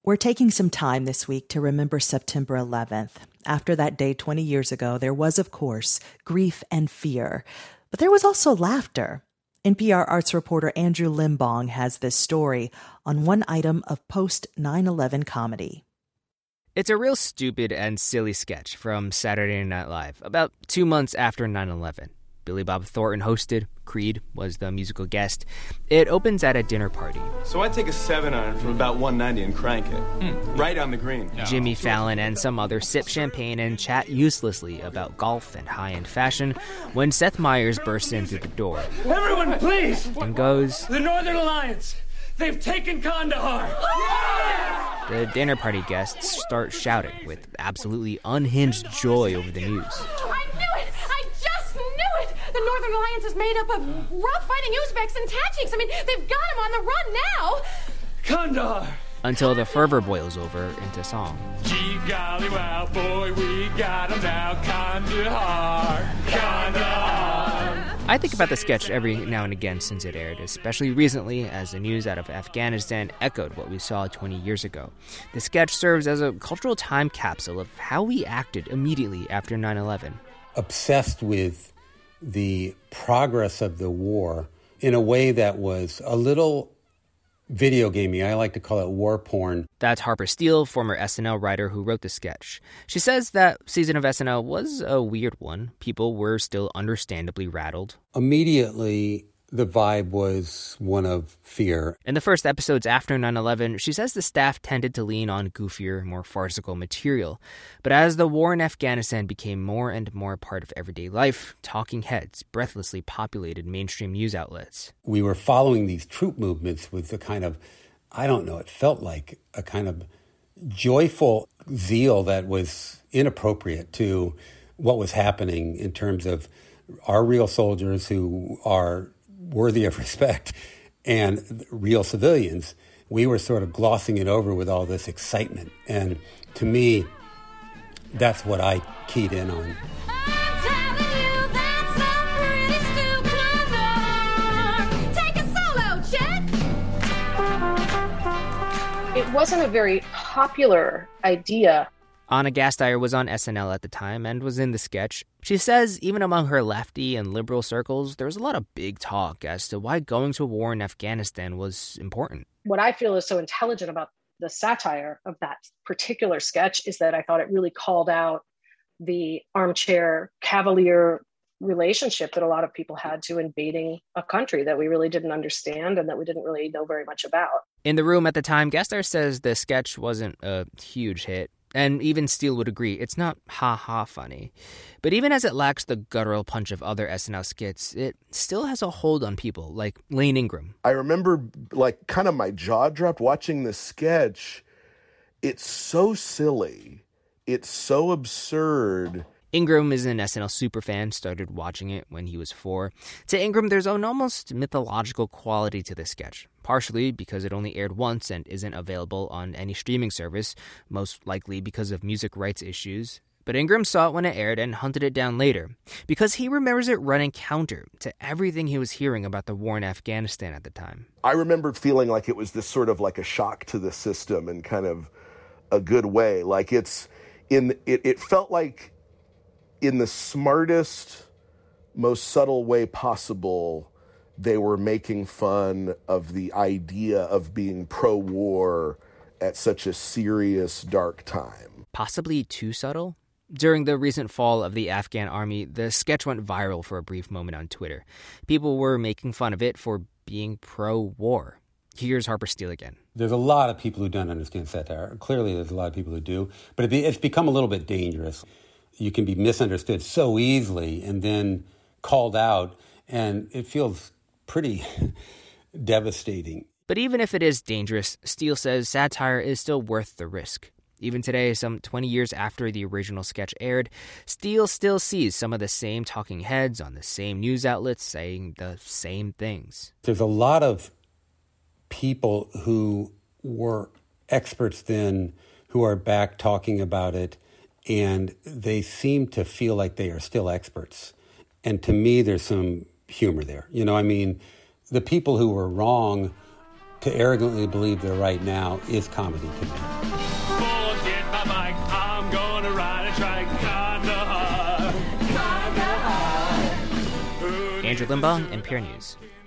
We're taking some time this week to remember September 11th. After that day 20 years ago, there was, of course, grief and fear. But there was also laughter. NPR arts reporter Andrew Limbong has this story on one item of post-9/11 comedy. It's a real stupid and silly sketch from Saturday Night Live about 2 months after 9/11. Billy Bob Thornton hosted. Creed was the musical guest. It opens at a dinner party. So I take a 7-iron from about 190 and crank it. Right on the green. Jimmy Fallon and some others sip champagne and chat uselessly about golf and high-end fashion when Seth Meyers bursts in through the door. Everyone, please! And goes, "The Northern Alliance! They've taken Kandahar!" The dinner party guests start shouting with absolutely unhinged joy over the news. I knew it! I just knew it! The Northern Alliance is made up of rough-fighting Uzbeks and Tajiks. I mean, they've got him on the run now! Kandahar! Until the fervor boils over into song. Gee golly wow, boy, we got him now, Kandahar! Kandahar! I think about the sketch every now and again since it aired, especially recently as the news out of Afghanistan echoed what we saw 20 years ago. The sketch serves as a cultural time capsule of how we acted immediately after 9/11. Obsessed with the progress of the war in a way that was a little video gamey. I like to call it war porn. That's Harper Steele, former SNL writer who wrote the sketch. She says that season of SNL was a weird one. People were still understandably rattled. Immediately, the vibe was one of fear. In the first episodes after 9/11, she says the staff tended to lean on goofier, more farcical material. But as the war in Afghanistan became more and more a part of everyday life, talking heads breathlessly populated mainstream news outlets. We were following these troop movements with the kind of, I don't know, it felt like a kind of joyful zeal that was inappropriate to what was happening in terms of our real soldiers who are worthy of respect and real civilians. We were sort of glossing it over with all this excitement. And to me, that's what I keyed in on. It wasn't a very popular idea. Ana Gasteyer was on SNL at the time and was in the sketch. She says even among her lefty and liberal circles, there was a lot of big talk as to why going to war in Afghanistan was important. What I feel is so intelligent about the satire of that particular sketch is that I thought it really called out the armchair cavalier relationship that a lot of people had to invading a country that we really didn't understand and that we didn't really know very much about. In the room at the time, Gasteyer says the sketch wasn't a huge hit. And even Steele would agree, it's not ha-ha funny. But even as it lacks the guttural punch of other SNL skits, it still has a hold on people, like Lane Ingram. I remember, kind of my jaw dropped watching this sketch. It's so silly. It's so absurd. Ingram is an SNL superfan, started watching it when he was 4. To Ingram, there's an almost mythological quality to this sketch, partially because it only aired once and isn't available on any streaming service, most likely because of music rights issues. But Ingram saw it when it aired and hunted it down later, because he remembers it running counter to everything he was hearing about the war in Afghanistan at the time. I remember feeling like it was this sort of like a shock to the system in kind of a good way. Like it felt like in the smartest, most subtle way possible, they were making fun of the idea of being pro-war at such a serious, dark time. Possibly too subtle? During the recent fall of the Afghan army, the sketch went viral for a brief moment on Twitter. People were making fun of it for being pro-war. Here's Harper Steele again. There's a lot of people who don't understand satire. Clearly, there's a lot of people who do. But it's become a little bit dangerous. You can be misunderstood so easily and then called out, and it feels pretty devastating. But even if it is dangerous, Steele says satire is still worth the risk. Even today, some 20 years after the original sketch aired, Steele still sees some of the same talking heads on the same news outlets saying the same things. There's a lot of people who were experts then who are back talking about it, and they seem to feel like they are still experts. And to me, there's some humor there. The people who were wrong to arrogantly believe they're right now is comedy to me. Forget my bike, I'm gonna ride a trike, Kandahar. Andrew Limbaugh, NPR News.